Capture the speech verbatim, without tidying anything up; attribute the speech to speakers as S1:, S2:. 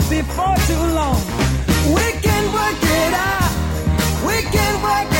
S1: before too long. We can work it out. We can work